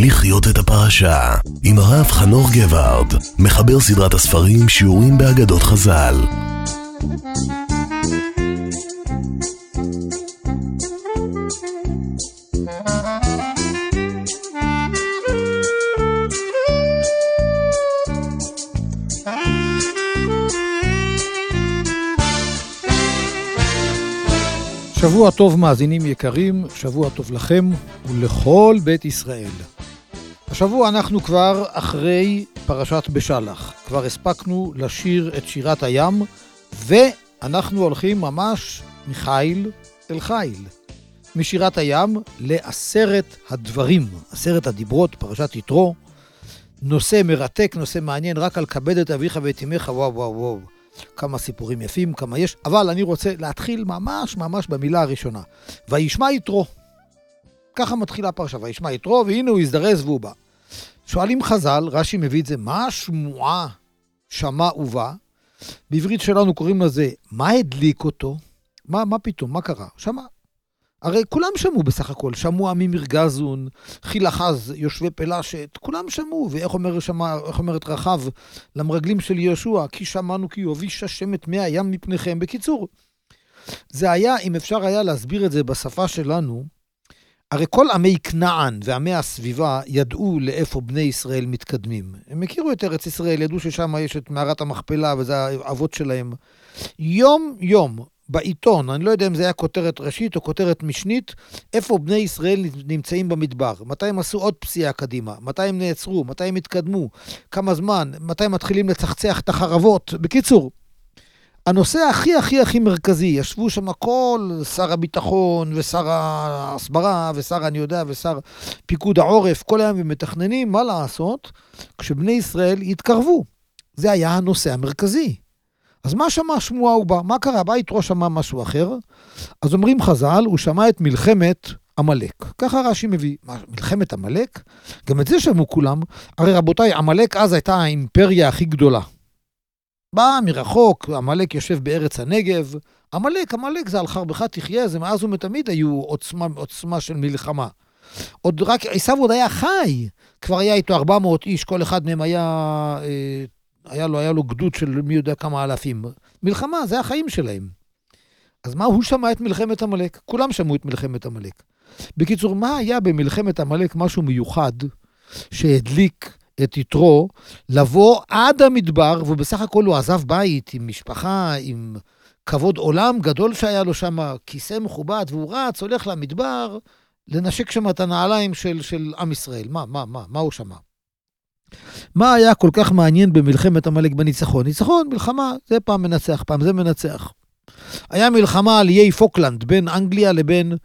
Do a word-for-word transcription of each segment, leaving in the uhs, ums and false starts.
לחיות את הפרשה, עם הרב חנוך גבערד, מחבר סדרת הספרים שיעורים באגדות חז"ל. שבוע טוב מאזינים יקרים, שבוע טוב לכם ולכל בית ישראל. השבוע אנחנו כבר אחרי פרשת בשלח, כבר הספקנו לשיר את שירת הים, ואנחנו הולכים ממש מחיל אל חיל. משירת הים לעשרת הדברים, עשרת הדיברות, פרשת יתרו, נושא מרתק, נושא מעניין, רק על כבד את אביך ואת אמך, וואו וואו וואו. כמה סיפורים יפים, כמה יש, אבל אני רוצה להתחיל ממש ממש במילה הראשונה. וישמע יתרו. ככה מתחילה הפרשה, וישמע יתרו, והנה הוא יזדרז והוא בא. שואלים חז"ל, רש"י מביא את זה, מה השמועה שמע ובא? בעברית שלנו קוראים לזה, מה הדליק אותו? מה, מה פתאום, מה קרה? שמע. הרי כולם שמעו בסך הכל, שמעו עמים ירגזון, חיל אחז, יושבי פלשת, כולם שמעו, ואיך אומר, שמע, איך אומרת רחב למרגלים של יהושע, כי שמענו כי יוביש השם את מי הים מפניכם. בקיצור, זה היה, אם אפשר היה להסביר את זה בשפה שלנו, הרי כל עמי כנען ועמי הסביבה ידעו לאיפה בני ישראל מתקדמים. הם הכירו את ארץ ישראל, ידעו ששם יש את מערת המכפלה, וזה האבות שלהם. יום יום, בעיתון, אני לא יודע אם זה היה כותרת ראשית או כותרת משנית, איפה בני ישראל נמצאים במדבר, מתי הם עשו עוד פסיעה קדימה, מתי הם נעצרו, מתי הם התקדמו, כמה זמן, מתי הם מתחילים לצחצח את החרבות. בקיצור, הנושא הכי הכי הכי מרכזי, ישבו שם כל שר הביטחון ושר ההסברה ושר אני יודע ושר פיקוד העורף, כל היום ומתכננים מה לעשות כשבני ישראל יתקרבו. זה היה הנושא המרכזי. אז מה שמע שמועה הוא בא? מה קרה? בא יתרו שמע משהו אחר. אז אומרים חז"ל, הוא שמע את מלחמת עמלק. ככה רש"י מביא. מה, מלחמת עמלק? גם את זה שמעו כולם. הרי רבותיי, עמלק אז הייתה האימפריה הכי גדולה. בא מרחוק, עמלק יושב בארץ הנגב. עמלק, עמלק זה על חרבך תחיה, זה מאז ומתמיד היו עוצמה, עוצמה של מלחמה. עוד רק, עשיו עוד היה חי. כבר היה איתו ארבע מאות איש, כל אחד מהם היה... אה, היה לו, היה לו גדוד של מי יודע כמה אלפים. מלחמה, זה החיים שלהם. אז מה, הוא שמע את מלחמת עמלק? כולם שמעו את מלחמת עמלק. בקיצור, מה היה במלחמת עמלק משהו מיוחד שהדליק את יתרו לבוא עד המדבר, ובסך הכל הוא עזב בית עם משפחה, עם כבוד עולם גדול שהיה לו שם, כיסא מכובד, והוא רץ, הולך למדבר, לנשק שם את הנעליים של, של עם ישראל. מה, מה, מה, מה הוא שמע? מה היה כל כך מעניין במלחמת עמלק בניצחון? ניצחון, מלחמה, זה פעם מנצח, פעם זה מנצח. היה מלחמה על איי פוקלנד, בין אנגליה לבין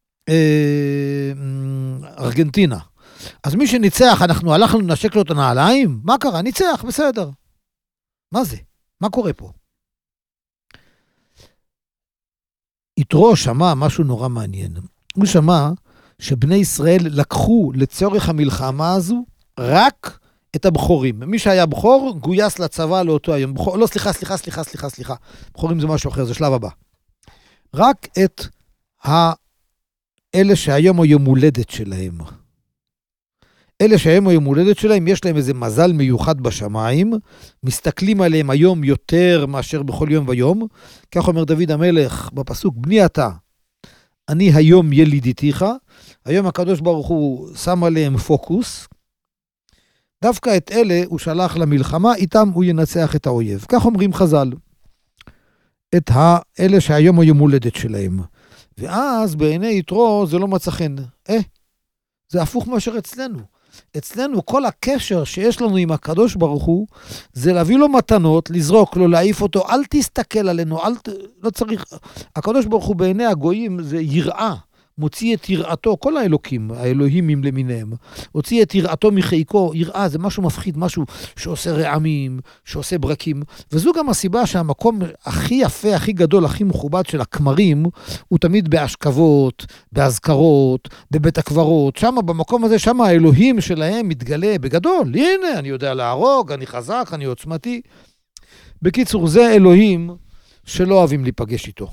אה, ארגנטינה. אז מי שניצח, אנחנו הלכנו לנשק לו את הנעליים? מה קרה? ניצח, בסדר. מה זה? מה קורה פה? יתרו שמע משהו נורא מעניין. הוא שמע שבני ישראל לקחו לצורך המלחמה הזו רק את הבחורים. מי שהיה בחור, גויס לצבא לאותו היום. בחור, לא, סליחה, סליחה, סליחה, סליחה, סליחה. בחורים זה משהו אחר, זה שלב הבא. רק את האלה שהיום הוא יום הולדת שלהם. אלה שהיום הוא יום הולדת שלהם, יש להם איזה מזל מיוחד בשמיים, מסתכלים עליהם היום יותר מאשר בכל יום ויום. כך אומר דוד המלך בפסוק, בני אתה, אני היום ילידיתיך. היום הקדוש ברוך הוא שם עליהם פוקוס, דווקא את אלה הוא שלח למלחמה, איתם הוא ינצח את האויב. כך אומרים חז"ל. את האלה שהיום היום הולדת שלהם. ואז בעיני יתרו זה לא מצא חן. אה, זה הפוך מאשר אצלנו. אצלנו כל הקשר שיש לנו עם הקדוש ברוך הוא, זה להביא לו מתנות, לזרוק לו, להעיף אותו, אל תסתכל עלינו, אל ת... לא צריך... הקדוש ברוך הוא בעיני הגויים זה יראה. מוציא את יראתו, כל האלוקים, האלוהימים למיניהם, הוציא את יראתו מחיקו. יראה זה משהו מפחיד, משהו שעושה רעמים, שעושה ברקים, וזו גם הסיבה שהמקום הכי יפה, הכי גדול, הכי מכובד של הכמרים, הוא תמיד בהשכבות, בהזכרות, בבית הקברות. שם, במקום הזה, שם האלוהים שלהם מתגלה בגדול. הנה, אני יודע להרוג, אני חזק, אני עוצמתי. בקיצור, זה אלוהים שלא אוהבים להיפגש איתו.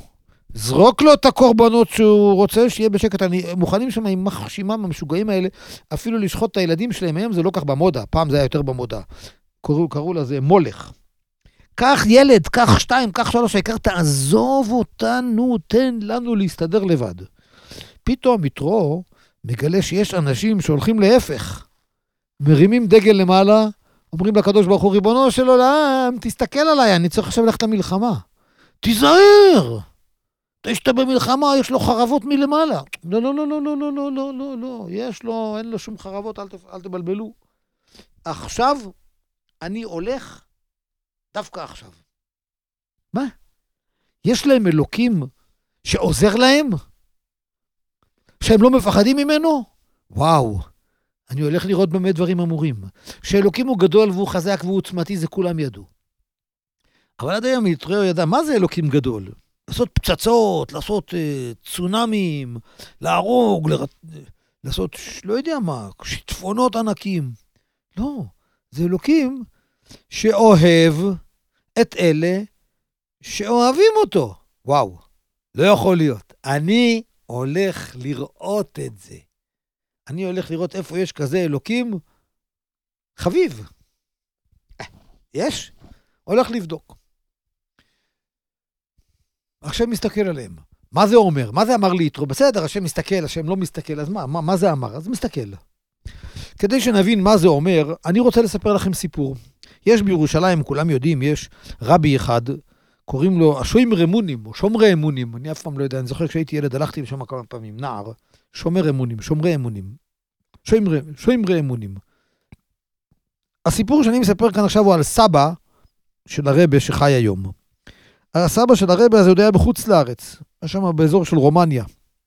זרוק לו את הקורבנות שהוא רוצה שיהיה בשקט. אני מוכנים שם עם מחשימם המשוגעים האלה, אפילו לשחוט את הילדים שלהם. היום זה לא כך במודה, פעם זה היה יותר במודה. קראו, קראו לזה מולך. קח ילד, קח שתיים, קח שלוש, העיקר תעזוב אותנו, תן לנו להסתדר לבד. פתאום יתרו מגלה שיש אנשים שהולכים להפך. מרימים דגל למעלה, אומרים לקדוש ברוך הוא, ריבונו של עולם, תסתכל עליי, אני צריך עכשיו ללכת למלחמה. תיזהר! תשתה במלחמה, יש לו חרבות מלמעלה. לא, לא, לא, לא, לא, לא, לא, לא, לא, לא, יש לו, אין לו שום חרבות, אל, אל תבלבלו. עכשיו, אני הולך, דווקא עכשיו. מה? יש להם אלוקים שעוזר להם? שהם לא מפחדים ממנו? וואו, אני הולך לראות באמת דברים אמורים. שאלוקים הוא גדול והוא חזק והוא עוצמתי, זה כולם ידעו. אבל עד היום יתרו ידע, מה זה אלוקים גדול? לעשות פצצות, לעשות uh, צונאמים, להרוג, לר... לעשות, לא יודע מה, שיטפונות ענקים. לא, זה אלוקים שאוהב את אלה שאוהבים אותו. וואו, לא יכול להיות. אני הולך לראות את זה. אני הולך לראות איפה יש כזה אלוקים חביב. יש? הולך לבדוק. השם מסתכל עליהם. מה זה אומר? מה זה אמר לי יתרו? בסדר, השם מסתכל, השם לא מסתכל, אז מה? מה, מה זה אמר? אז מסתכל. כדי שנבין מה זה אומר, אני רוצה לספר לכם סיפור. יש בירושלים, כולם יודעים, יש רבי אחד, קוראים לו השומר אמונים, או שומרי אמונים, אני אף פעם לא יודע, אני זוכר כשהייתי ילד, הלכתי לשם כמה פעמים, נער, שומר אמונים, שומרי אמונים, שומרי, שומרי אמונים. הסיפור שאני מספר כאן עכשיו הוא על סבא של הרבי שחי היום. הסבא של הרבי הזה עוד היה בחוץ לארץ, שם באזור של רומניה.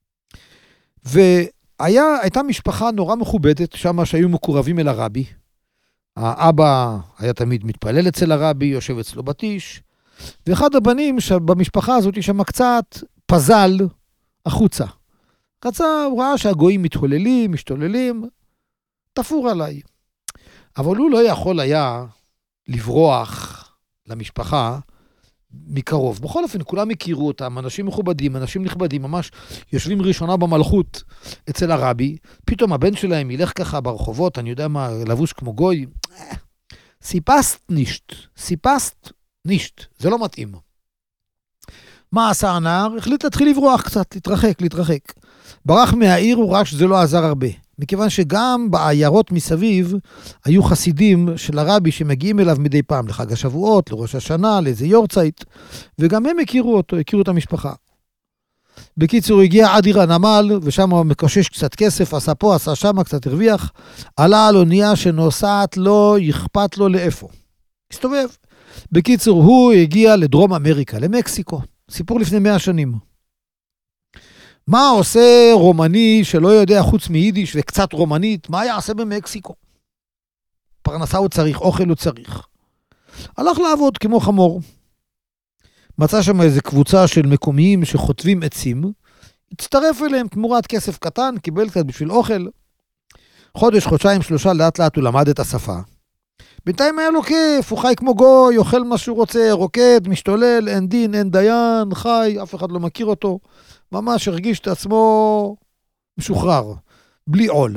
והייתה משפחה נורא מכובדת, שם שהיו מקורבים אל הרבי. האבא היה תמיד מתפלל אצל הרבי, יושב אצלו בתיש, ואחד הבנים במשפחה הזאת שם קצת פזל החוצה. רצה, הוא ראה שהגויים מתהוללים, משתוללים, תפור עליי. אבל הוא לא יכול היה לברוח למשפחה מקרוב. בכל אופן, כולם הכירו אותם, אנשים מכובדים, אנשים נכבדים, ממש יושבים ראשונה במלכות אצל הרבי. פתאום הבן שלהם ילך ככה ברחובות, אני יודע מה, לבוש כמו גוי. סיפסט נישט, סיפסט נישט, זה לא מתאים. מה עשה הנער? החליט להתחיל לברוח קצת, להתרחק, להתרחק. ברח מהעיר, הוא ראה שזה לא עזר הרבה. מכיוון שגם בעיירות מסביב היו חסידים של הרבי שמגיעים אליו מדי פעם לחג השבועות, לראש השנה, לאיזה יורצייט, וגם הם הכירו אותו, הכירו את המשפחה. בקיצור, הוא הגיע עד עיר הנמל, ושם הוא מקושש קצת כסף, עשה פה, עשה שם, קצת הרוויח, עלה על אונייה שנוסעת לו, יכפת לו לאיפה. הסתובב. בקיצור, הוא הגיע לדרום אמריקה, למקסיקו. סיפור לפני מאה שנים. מה עושה רומני שלא יודע חוץ מיידיש וקצת רומנית? מה יעשה במקסיקו? פרנסה הוא צריך, אוכל הוא צריך. הלך לעבוד כמו חמור. מצא שם איזו קבוצה של מקומיים שחוטבים עצים, הצטרף אליהם תמורת כסף קטן, קיבל קצת בשביל אוכל. חודש, חודשיים, שלושה, לאט לאט הוא למד את השפה. בינתיים היה לו כיף, הוא חי כמו גוי, אוכל מה שהוא רוצה, רוקד, משתולל, אין דין, אין דיין, חי, אף אחד לא מכיר אותו. ממש הרגיש את עצמו משוחרר, בלי עול.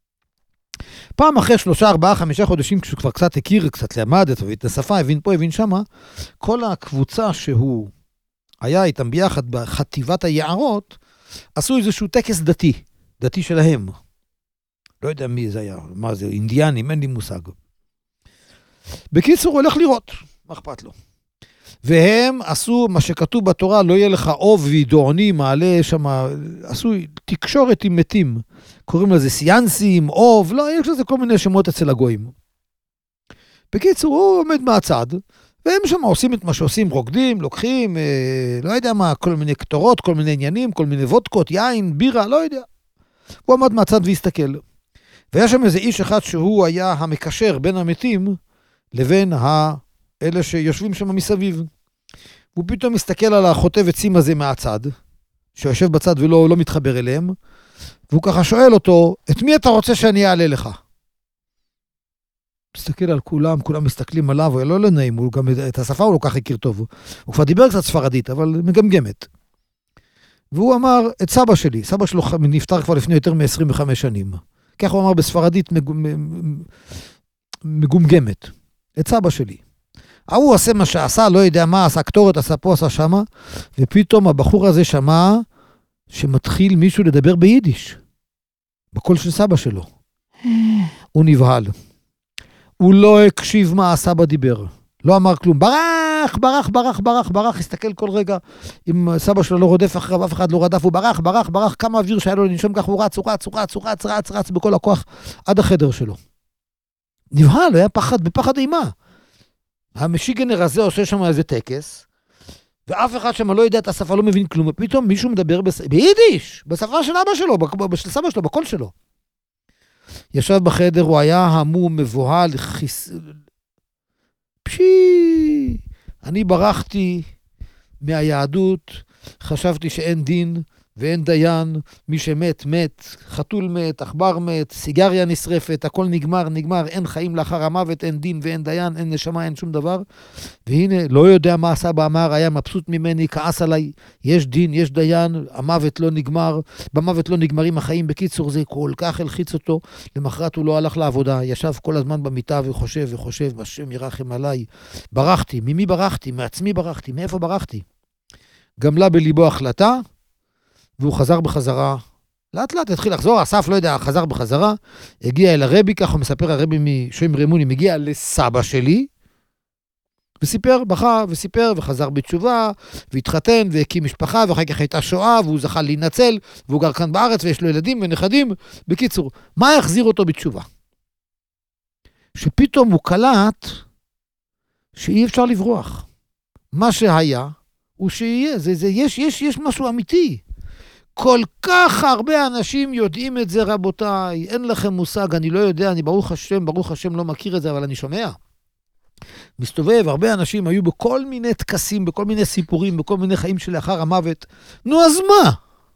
פעם אחרי שלושה, ארבעה, חמישה חודשים, כשהוא כבר קצת הכיר, קצת למד את השפה, הבין פה, הבין שמה, כל הקבוצה שהוא היה איתם ביחד בחטיבת היערות, עשו איזשהו טקס דתי, דתי שלהם. לא יודע מי זה היה, מה זה, אינדיאנים, אין לי מושג. בקיצור, הוא הולך לראות, מה אכפת לו. והם עשו מה שכתוב בתורה, לא יהיה לך אוב וידועני, מעלה שם, עשו תקשורת עם מתים. קוראים לזה סיאנסים, אוב, לא, יש לזה כל מיני שמות אצל הגויים. בקיצור, הוא עומד מהצד, והם שם עושים את מה שעושים, רוקדים, לוקחים, אה, לא יודע מה, כל מיני קטורות, כל מיני עניינים, כל מיני וודקות, יין, בירה, לא יודע. הוא עמד מהצד והסתכל. והיה שם איזה איש אחד שהוא היה המקשר בין המתים, לבין האלה שיושבים שם מסביב. הוא פתאום מסתכל על החוטב עצים הזה מהצד, שיושב בצד ולא לא מתחבר אליהם, והוא ככה שואל אותו, את מי אתה רוצה שאני אעלה לך? מסתכל על כולם, כולם מסתכלים עליו, הוא לא לנעים, הוא גם את השפה הוא לא כך הכיר טוב. הוא כבר דיבר קצת ספרדית, אבל מגמגמת. והוא אמר את סבא שלי, סבא שלו נפטר כבר לפני יותר מ-עשרים וחמש שנים. כך הוא אמר בספרדית מגומגמת, את סבא שלי. הוא עושה מה שעשה, לא יודע מה, עשה קטורת, עשה פה, עשה שמה, ופתאום הבחור הזה שמע שמתחיל מישהו לדבר ביידיש, בקול של סבא שלו. הוא נבהל. הוא לא הקשיב מה הסבא דיבר. לא אמר כלום. ברח, ברח, ברח, ברח, ברח. הסתכל כל רגע. אם סבא שלו לא רודף אחריו, אף אחד לא רדף, הוא ברח, ברח, ברח. כמה אוויר שהיה לו לנשום כך, הוא רץ, הוא רץ, הוא רץ, הוא רץ, רץ, רץ, בכל הכוח, עד החדר שלו. נבהל, היה פחד, בפחד אימה. המשיגנר הזה עושה שם איזה טקס, ואף אחד שם לא יודע את השפה, לא מבין כלום, ופתאום מישהו מדבר בס... ביידיש, בשפה של אבא שלו, של סבא שלו, בקול שלו. ישב בחדר, הוא היה המום, מבוהל, חיס... פשי! אני ברחתי מהיהדות, חשבתי שאין דין ואין דיין, מי שמת, מת, חתול מת, עכבר מת, סיגריה נשרפת, הכל נגמר, נגמר, אין חיים לאחר המוות, אין דין ואין דיין, אין נשמה, אין שום דבר. והנה, לא יודע מה הסבא אמר, היה מבסוט ממני, כעס עליי, יש דין, יש דיין, המוות לא נגמר, במוות לא נגמרים החיים. בקיצור, זה כל כך הלחיץ אותו, למחרת הוא לא הלך לעבודה, ישב כל הזמן במיטה וחושב וחושב, השם ירחם עליי. ברחתי, ממי ברחתי? מעצמי ברחתי, מאיפה ברחתי? גמלה בליבו החלטה, והוא חזר בחזרה, לאט לאט התחיל לחזור, אסף לא יודע, חזר בחזרה, הגיע אל הרבי, ככה הוא מספר הרבי משם רימוני, מגיע לסבא שלי, וסיפר, בכה וסיפר, וחזר בתשובה, והתחתן, והקים משפחה, ואחר כך הייתה שואה, והוא זכה להינצל, והוא גר כאן בארץ, ויש לו ילדים ונכדים. בקיצור, מה יחזיר אותו בתשובה? שפתאום הוא קלט, שאי אפשר לברוח. מה שהיה, הוא שיהיה, זה, זה, יש, יש, יש משהו אמיתי. כל כך הרבה אנשים יודעים את זה, רבותיי, אין לכם מושג, אני לא יודע, אני ברוך השם, ברוך השם לא מכיר את זה, אבל אני שומע. מסתובב, הרבה אנשים היו בכל מיני תקסים, בכל מיני סיפורים, בכל מיני חיים שלאחר המוות. נו, אז מה?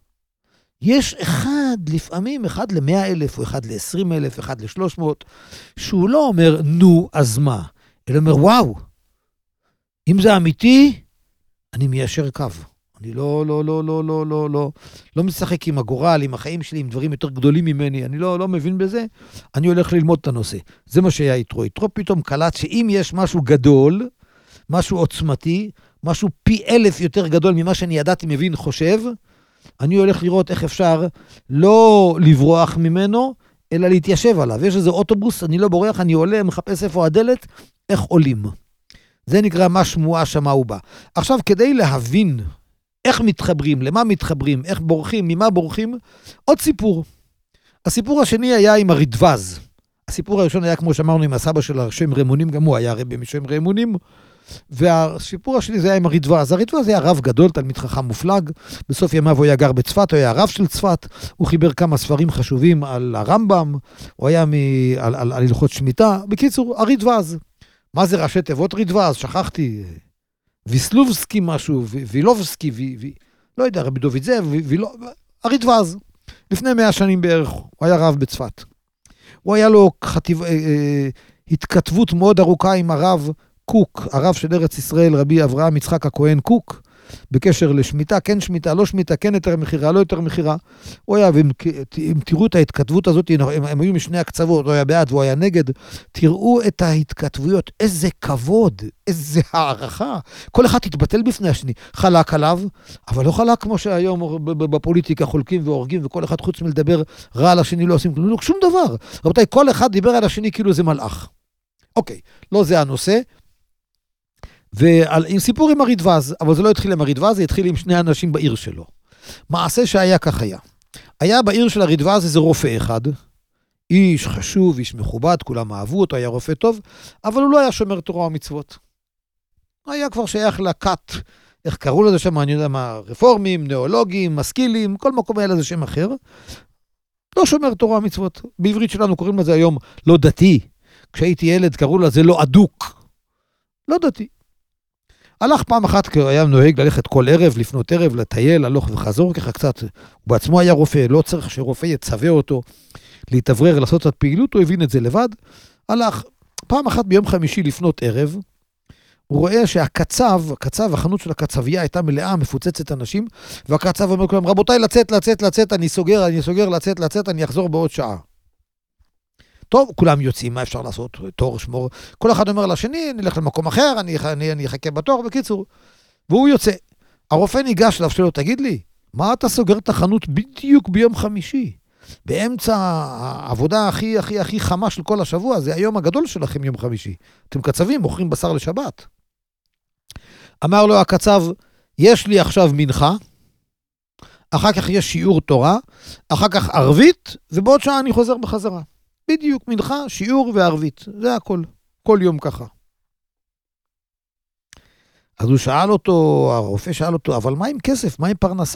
יש אחד, לפעמים אחד למאה אלף, או אחד לעשרים אלף, אחד לשלוש מאות, שהוא לא אומר, נו, אז מה? אלא אומר, וואו, אם זה אמיתי, אני מיישר קו. אני לא, לא, לא, לא, לא, לא, לא, לא משחק עם הגורל, עם החיים שלי, עם דברים יותר גדולים ממני. אני לא, לא מבין בזה. אני הולך ללמוד את הנושא. זה מה שהיה יתרו. יתרו פתאום קלט שאם יש משהו גדול, משהו עוצמתי, משהו פי אלף יותר גדול ממה שאני ידעתי, מבין, חושב, אני הולך לראות איך אפשר לא לברוח ממנו, אלא להתיישב עליו. יש איזה אוטובוס, אני לא בורח, אני עולה, מחפש איפה הדלת, איך עולים. זה נקרא מה שמועה שמה הוא בא. עכשיו, כדי להבין איך מתחברים, למה מתחברים, איך בורחים, ממה בורחים, עוד סיפור. הסיפור השני היה עם הרדווז. הסיפור הראשון היה, כמו שאמרנו, עם הסבא של השם רמונים, גם הוא היה רבי משם רמונים, והסיפור השני זה היה עם הרדווז. הרדווז היה רב גדול, תלמיד חכם מופלג, בסוף ימיו הוא היה גר בצפת, הוא היה הרב של צפת, הוא חיבר כמה ספרים חשובים על הרמב"ם, הוא היה מ... על, על, על הלכות שמיטה. בקיצור, הרדווז. מה זה ראשי תיבות רדווז? שכחתי. ויסלובסקי משהו, וילובסקי, ו... ו... לא יודע, רבי דוד זה, וילו... הרדווז. לפני מאה שנים בערך, הוא היה רב בצפת. הוא היה לו חטיב... אה, אה, התכתבות מאוד ארוכה עם הרב קוק, הרב של ארץ ישראל, רבי אברהם יצחק הכהן קוק, בקשר לשמיטה, כן שמיטה, לא שמיטה, כן יותר מחירה, לא יותר מחירה. הוא היה, אם תראו את ההתכתבות הזאת, הם, הם היו משני הקצוות, הוא היה בעד והוא היה נגד, תראו את ההתכתבויות, איזה כבוד, איזה הערכה. כל אחד תתבטל בפני השני, חלק עליו, אבל לא חלק כמו שהיום בפוליטיקה חולקים והורגים, וכל אחד חוץ מלדבר רע על השני לא עושים כלום, שום דבר. רבותיי, כל אחד דיבר על השני כאילו זה מלאך. אוקיי, לא זה הנושא. ועם סיפור עם הרדווז, אבל זה לא התחיל עם הרדווז, זה התחיל עם שני אנשים בעיר שלו. מעשה שהיה כך היה. היה בעיר של הרדווז איזה רופא אחד, איש חשוב, איש מכובד, כולם אהבו אותו, היה רופא טוב, אבל הוא לא היה שומר תורה ומצוות. היה כבר שייך לכת, איך קראו לזה שם, אני יודע מה, רפורמים, נאולוגים, משכילים, כל מקום היה לזה שם אחר. לא שומר תורה ומצוות. בעברית שלנו קוראים לזה היום לא דתי. כשהייתי ילד קראו לזה לא אדוק. לא דתי. הלך פעם אחת, כי היה נוהג ללכת כל ערב, לפנות ערב, לטייל, הלוך וחזור, ככה קצת, הוא בעצמו היה רופא, לא צריך שרופא יצווה אותו, להתאוורר, לעשות את פעילות, הוא הבין את זה לבד, הלך, פעם אחת ביום חמישי לפנות ערב, הוא רואה שהקצב, הקצב, החנות של הקצבייה הייתה מלאה, מפוצצת אנשים, והקצב אומר כולם, רבותיי, לצאת, לצאת, לצאת, אני סוגר, אני סוגר, לצאת, לצאת, אני אחזור בעוד שעה. טוב, כולם יוצאים, מה אפשר לעשות? תור, שמור. כל אחד אומר לשני, נלך למקום אחר, אני, אני, אני אחכה בתור, בקיצור. והוא יוצא. הרופא ניגש אליו שלו, תגיד לי, מה אתה סוגר את החנות בדיוק ביום חמישי? באמצע העבודה הכי, הכי, הכי חמה של כל השבוע, זה היום הגדול שלכם יום חמישי. אתם קצבים, מוכרים בשר לשבת. אמר לו הקצב, יש לי עכשיו מנחה, אחר כך יש שיעור תורה, אחר כך ערבית, ובעוד שעה אני חוזר בחזרה. בדיוק, מנחה, שיעור וערבית. זה הכל. כל יום ככה. אז הוא שאל אותו, הרופא שאל אותו, אבל מה עם כסף? מה עם פרנסה?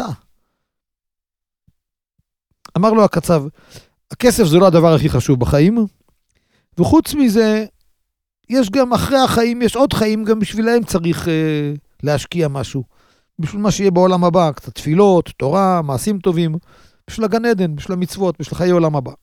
אמר לו הקצב, הכסף זה לא הדבר הכי חשוב בחיים, וחוץ מזה, יש גם אחרי החיים, יש עוד חיים, גם בשבילהם צריך אה, להשקיע משהו. בשביל מה שיהיה בעולם הבא, קצת תפילות, תורה, מעשים טובים, בשביל הגן עדן, בשביל המצוות, בשביל חיי עולם הבא.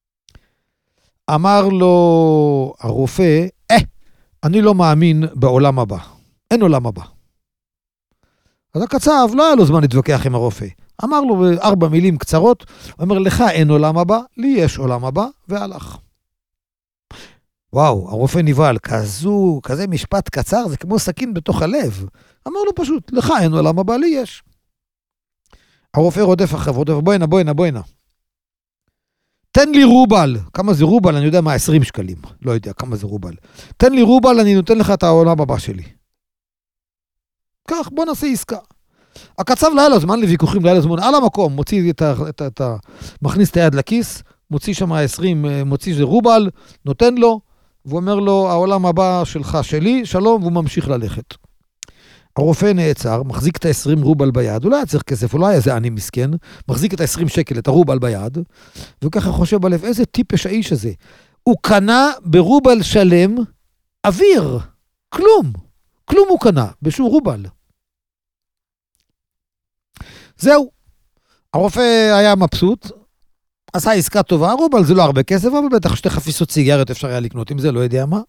אמר לו הרופא, אה, אני לא מאמין בעולם הבא. אין עולם הבא. אז הקצב לא היה לו זמן להתווכח עם הרופא. אמר לו בארבע מילים קצרות, הוא אומר, לך אין עולם הבא, לי יש עולם הבא, והלך. וואו, הרופא נבהל, כזו, כזה משפט קצר, זה כמו סכין בתוך הלב. אמר לו פשוט, לך אין עולם הבא, לי יש. הרופא רודף אחריו, רודף, בואינה, בואינה, בואינה. תן לי רובל. כמה זה רובל? אני יודע מה, עשרים שקלים. לא יודע כמה זה רובל. תן לי רובל, אני נותן לך את העולם הבא שלי. כך, בוא נעשה עסקה. הקצב לא היה לו זמן לוויכוחים, לא היה לו זמן, על המקום, מוציא את ה... את ה, את ה מכניס את היד לכיס, מוציא שם עשרים, מוציא שזה רובל, נותן לו, והוא אומר לו, העולם הבא שלך שלי, שלום, והוא ממשיך ללכת. הרופא נעצר, מחזיק את ה-עשרים רובל ביד, הוא לא היה צריך כסף, הוא לא היה איזה אני מסכן, מחזיק את ה-עשרים שקל, את הרובל ביד, וככה חושב בלב, איזה טיפש האיש הזה. הוא קנה ברובל שלם אוויר, כלום, כלום הוא קנה, בשום רובל. זהו, הרופא היה מבסוט, עשה עסקה טובה, רובל זה לא הרבה כסף, אבל בטח שתי חפיסות סיגריות אפשר היה לקנות עם זה, לא יודע מה.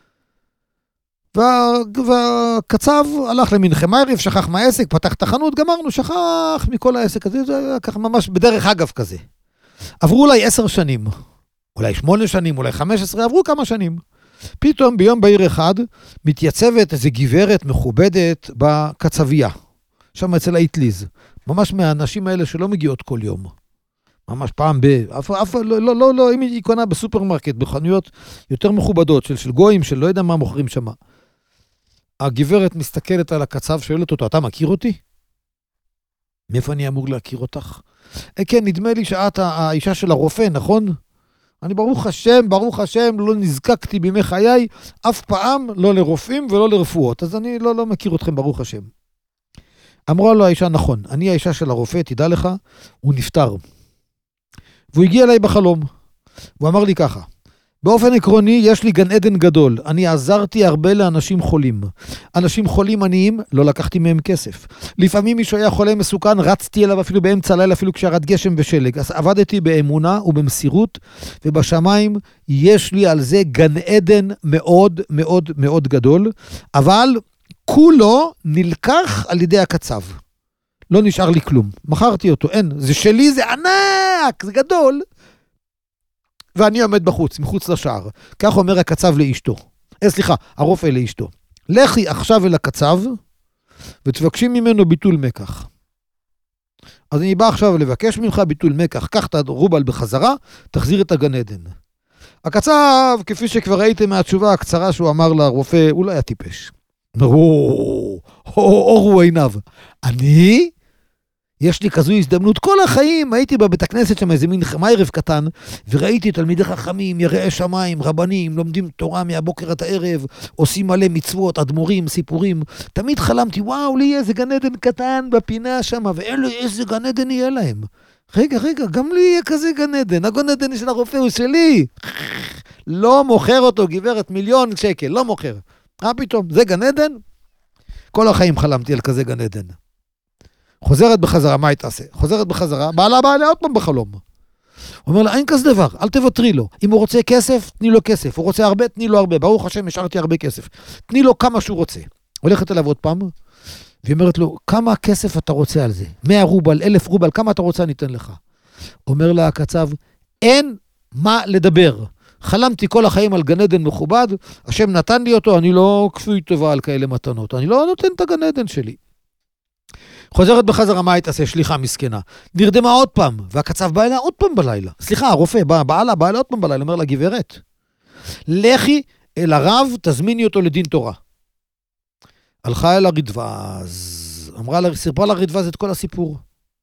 וה... והקצב הלך למנחה מערב, שכח מהעסק, פתח את החנות, גמרנו, שכח מכל העסק הזה, זה היה ככה ממש בדרך אגב כזה. עברו אולי עשר שנים, אולי שמונה שנים, אולי חמש עשרה, עברו כמה שנים. פתאום ביום בהיר אחד מתייצבת איזו גברת מכובדת בקצבייה, שם אצל האיטליז, ממש מהאנשים האלה שלא מגיעות כל יום. ממש פעם ב... אף, אף, לא, לא, לא, לא, אם היא קונה בסופרמרקט, בחנויות יותר מכובדות, של, של גויים, של לא יודע מה מוכרים שם. הגברת מסתכלת על הקצב, שואלת אותו, אתה מכיר אותי? מאיפה אני אמור להכיר אותך? אה, כן, נדמה לי שאת האישה של הרופא, נכון? אני ברוך השם, ברוך השם, לא נזקקתי בימי חיי, אף פעם לא לרופאים ולא לרפואות, אז אני לא, לא מכיר אתכם, ברוך השם. אמרה לו האישה, נכון, אני האישה של הרופא, תדע לך, הוא נפטר. והוא הגיע אליי בחלום, הוא אמר לי ככה, באופן עקרוני יש לי גן עדן גדול, אני עזרתי הרבה לאנשים חולים, אנשים חולים עניים, לא לקחתי מהם כסף, לפעמים מישהו היה חולה מסוכן, רצתי אליו אפילו באמצע לילה, אפילו כשירד גשם ושלג, אז עבדתי באמונה ובמסירות, ובשמיים יש לי על זה גן עדן מאוד מאוד מאוד גדול, אבל כולו נלקח על ידי הקצב. לא נשאר לי כלום. מכרתי אותו, אין. זה שלי, זה ענק, זה גדול. ואני עומד בחוץ, מחוץ לשער. כך אומר הקצב לאשתו. אה, סליחה, הרופא לאשתו. לכי עכשיו אל הקצב, ותבקשי ממנו ביטול מקח. אז אני בא עכשיו לבקש ממך ביטול מקח. קח את הרובל בחזרה, תחזיר את הגן עדן. הקצב, כפי שכבר ראיתם מהתשובה הקצרה שהוא אמר לרופא, הוא לא היה טיפש. אורו עיניו. אני? יש לי כזו הזדמנות, כל החיים הייתי בבית הכנסת שם איזה מין מערב קטן, וראיתי תלמידי חכמים, יראי שמיים, רבנים, לומדים תורה מהבוקר עד הערב, עושים מלא מצוות, אדמו"רים, סיפורים. תמיד חלמתי, וואו, לי איזה גן עדן קטן בפינה שם, ואין לי איזה גן עדן יהיה להם. רגע, רגע, גם לי יהיה כזה גן עדן, הגן עדן של הרופא הוא שלי. לא מוכר אותו, גברת, מיליון שקל, לא מוכר. אה פתאום, זה גן עדן? כל החיים חלמתי על כזה גן עדן. חוזרת בחזרה, מה היא תעשה? חוזרת בחזרה, בעלה בעלה עוד פעם בחלום. הוא אומר לה, אין כזה דבר, אל תוותרי לו. אם הוא רוצה כסף, תני לו כסף. הוא רוצה הרבה, תני לו הרבה. ברוך השם, השארתי הרבה כסף. תני לו כמה שהוא רוצה. הולכת אליו עוד פעם, והיא אומרת לו, כמה כסף אתה רוצה על זה? מאה רובל, אלף רובל, כמה אתה רוצה ניתן לך? אומר לה הקצב, אין מה לדבר. חלמתי כל החיים על גן עדן מכובד, השם נתן לי אותו, אני לא כפוי טובה על כאלה מתנות, אני לא נותן את הגן עדן שלי. חוזרת בחזרה, מה היא תעשה? שליחה מסכנה. נרדמה עוד פעם, והקצב בא אליה עוד פעם בלילה. סליחה, הרופא בא, בא לה, בא לה עוד פעם בלילה, אומר לה, גברת, לכי אל הרב, תזמיני אותו לדין תורה. הלכה אל הרדווז, אמרה לה, סיפרה לה הרדווז את כל הסיפור.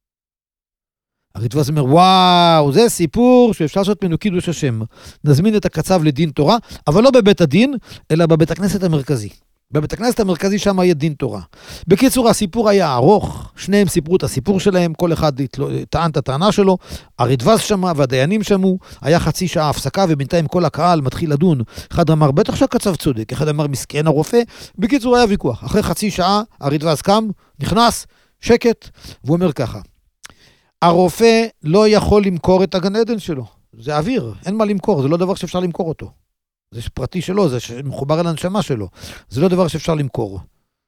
הרדווז אומר, וואו, זה סיפור שאפשר לעשות ממנו קידוש השם. נזמין את הקצב לדין תורה, אבל לא בבית הדין, אלא בבית הכנסת המרכזי. בבית הכנסת המרכזי שם היה דין תורה. בקיצור, הסיפור היה ארוך, שניהם סיפרו את הסיפור שלהם, כל אחד טען את הטענה שלו, הרדווז שמה והדיינים שמו, היה חצי שעה הפסקה, ובינתיים כל הקהל מתחיל לדון. אחד אמר, בטח שהקצב צודק, אחד אמר, מסכן הרופא. בקיצור, היה ויכוח. אחרי חצי שעה, הרדווז קם, נכנס, שקט, והוא אומר ככה, הרופא לא יכול למכור את הגן עדן שלו. זה אוויר, אין מה למכור, זה לא דבר שאפשר למכור אותו. זה פרטי שלו, זה מחובר אל הנשמה שלו. זה לא דבר שאפשר למכור.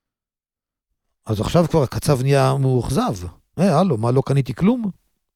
אז עכשיו כבר הקצב נהיה מאוכזב. אה, הלו, מה, לא קניתי כלום?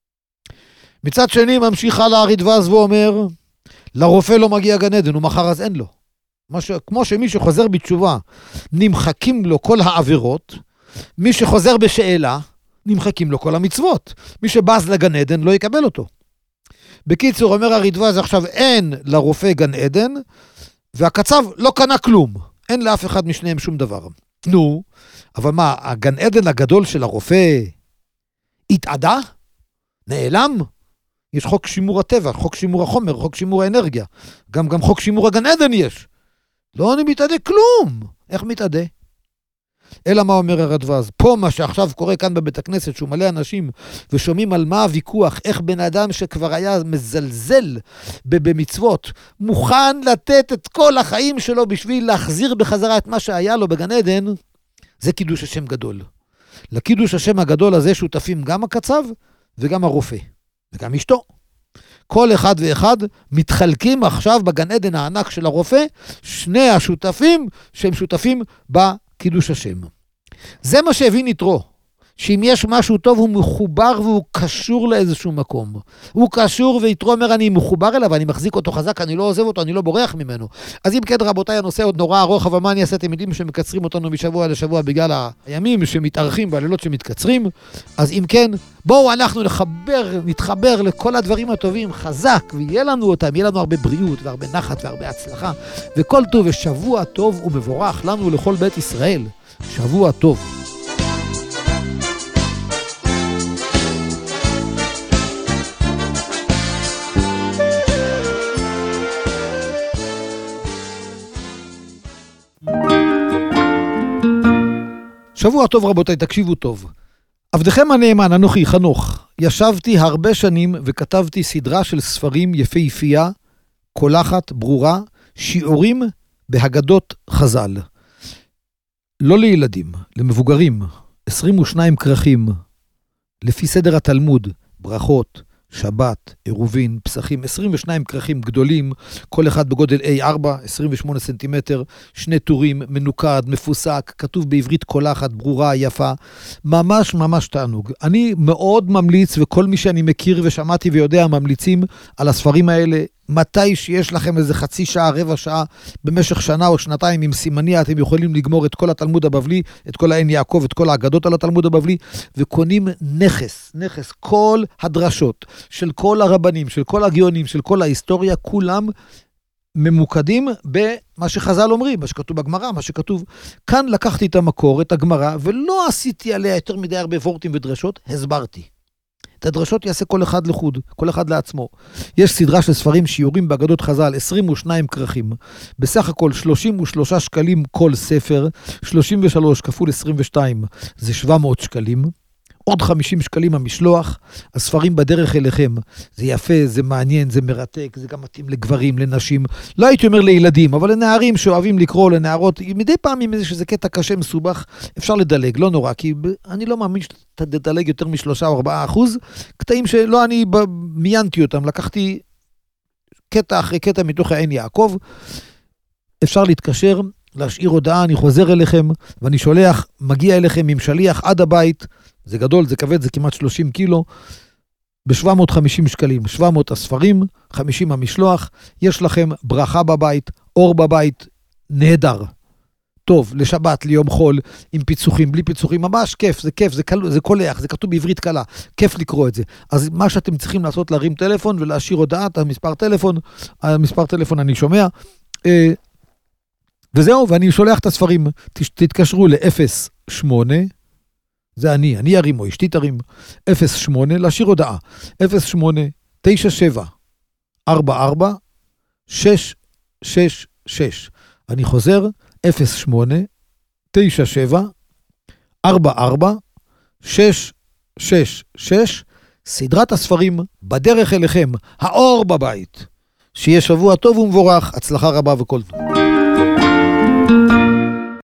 מצד שני, ממשיך הלאה הרדווז ואומר, לרופא לא מגיע גן עדן, הוא מחר אז אין לו. ש... כמו שמי שחוזר בתשובה, נמחקים לו כל העבירות, מי שחוזר בשאלה, נמחקים לו כל המצוות. מי שבז לגן עדן לא יקבל אותו. בקיצור, אומר הרדווז, עכשיו אין לרופא גן עדן, והקצב לא קנה כלום. אין לאף אחד משניהם שום דבר. נו, אבל מה, הגן עדן הגדול של הרופא התעדה? נעלם? יש חוק שימור הטבע, חוק שימור החומר, חוק שימור האנרגיה. גם, גם חוק שימור הגן עדן יש. לא אני מתעדה כלום. איך מתעדה? אלא מה אומר הרדווז? פה מה שעכשיו קורה כאן בבית הכנסת, שהוא מלא אנשים ושומעים על מה הוויכוח, איך בן אדם שכבר היה מזלזל במצוות, מוכן לתת את כל החיים שלו בשביל להחזיר בחזרה את מה שהיה לו בגן עדן, זה קידוש השם גדול. לקידוש השם הגדול הזה שותפים גם הקצב וגם הרופא, וגם אשתו. כל אחד ואחד מתחלקים עכשיו בגן עדן הענק של הרופא, שני השותפים שהם שותפים בקידוש השם. זה מה שהבין יתרו, שאם יש משהו טוב הוא מחובר והוא קשור לאיזשהו מקום. הוא קשור ויתרו אומר אני מחובר אליו, אני מחזיק אותו חזק, אני לא עוזב אותו, אני לא בורח ממנו. אז אם כן רבותיי, הנושא עוד נורא ארוך, אבל מה אני אעשה? אתם יודעים שמקצרים אותנו משבוע לשבוע בגלל הימים שמתארכים והלילות שמתקצרים. אז אם כן, בואו אנחנו נחבר, נתחבר לכל הדברים הטובים חזק, ויהיה לנו אותם, יהיה לנו הרבה בריאות והרבה נחת והרבה הצלחה, וכל טוב ושבוע טוב ומבורך לנו לכל בית ישראל. שבוע טוב. שבוע טוב רבותיי, תקשיבו טוב. עבדכם הנאמן, אנוכי, חנוך, ישבתי הרבה שנים וכתבתי סדרה של ספרים יפהפייה, קולחת, ברורה, שיעורים בהגדות חז"ל. לא לילדים, למבוגרים, עשרים ושניים כרכים, לפי סדר התלמוד, ברכות, שבת, עירובין, פסחים, עשרים ושניים כרכים גדולים, כל אחד בגודל איי ארבע, עשרים ושמונה סנטימטר, שני טורים, מנוקד, מפוסק, כתוב בעברית קולחת, ברורה, יפה, ממש ממש תענוג. אני מאוד ממליץ, וכל מי שאני מכיר ושמעתי ויודע ממליצים על הספרים האלה, מתי שיש לכם איזה חצי שעה, רבע שעה, במשך שנה או שנתיים עם סימניה, אתם יכולים לגמור את כל התלמוד הבבלי, את כל העין יעקב, את כל האגדות על התלמוד הבבלי, וקונים נכס, נכס, כל הדרשות של כל הרבנים, של כל הגאונים, של כל ההיסטוריה, כולם ממוקדים במה שחז"ל אומרים, מה שכתוב בגמרא, מה שכתוב. כאן לקחתי את המקור, את הגמרא, ולא עשיתי עליה יותר מדי הרבה וורטים ודרשות, הסברתי. את הדרשות יעשה כל אחד לחוד, כל אחד לעצמו. יש סדרה של ספרים שיעורים באגדות חז"ל, עשרים ושניים כרכים, בסך הכל שלושים ושלושה שקלים כל ספר, שלושים ושלוש כפול עשרים ושתיים זה שבע מאות שקלים, עוד חמישים שקלים המשלוח, הספרים בדרך אליכם. זה יפה, זה מעניין, זה מרתק, זה גם מתאים לגברים, לנשים, לא הייתי אומר לילדים, אבל לנערים שאוהבים לקרוא, לנערות, מדי פעם עם איזה שזה קטע קשה מסובך, אפשר לדלג, לא נורא, כי אני לא מאמין שאתה תדלג יותר משלושה או ארבעה אחוז, קטעים שלא אני מיינתי אותם, לקחתי קטע אחרי קטע מתוך העין יעקב, אפשר להתקשר, להשאיר הודעה, אני חוזר אליכם, ואני שולח, מגיע אליכם עם שליח עד הבית, זה גדול, זה כבד, זה כמעט שלושים קילו, ב-שבע מאות וחמישים שקלים, שבע מאות הספרים, חמישים המשלוח, יש לכם ברכה בבית, אור בבית, נהדר. טוב, לשבת, ליום חול, עם פיצוחים, בלי פיצוחים, ממש כיף, זה כיף, זה, קל, זה קולח, זה כתוב בעברית קלה, כיף לקרוא את זה. אז מה שאתם צריכים לעשות, להרים טלפון ולהשאיר הודעה, המספר טלפון, המספר טלפון אני שומע, אה, וזהו, ואני שולח את הספרים, תתקשרו ל-אפס שמונה, זה אני, אני ארים או אשתי תרים, אפס שמונה, להשאיר הודעה, אפס שמונה תשע שבע ארבע ארבע שש שש שש. אני חוזר, אפס שמונה תשע שבע ארבע ארבע שש שש שש. סדרת הספרים בדרך אליכם, האור בבית. שיהיה שבוע טוב ומבורך, הצלחה רבה וכל טוב.